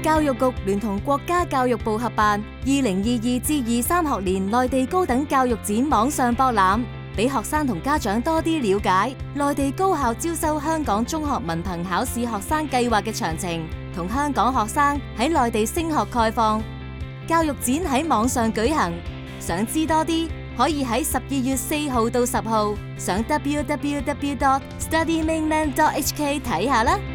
教育局聯同國家教育部合辦2022至23學年內地高等教育展網上博覽，俾學生同家長多啲了解內地高校招收香港中學文憑考試學生計劃嘅詳情，同香港學生喺內地升學概況。教育展喺網上舉行，想知多啲可以喺12月4號到10號上 www.studymainland.hk 睇下啦。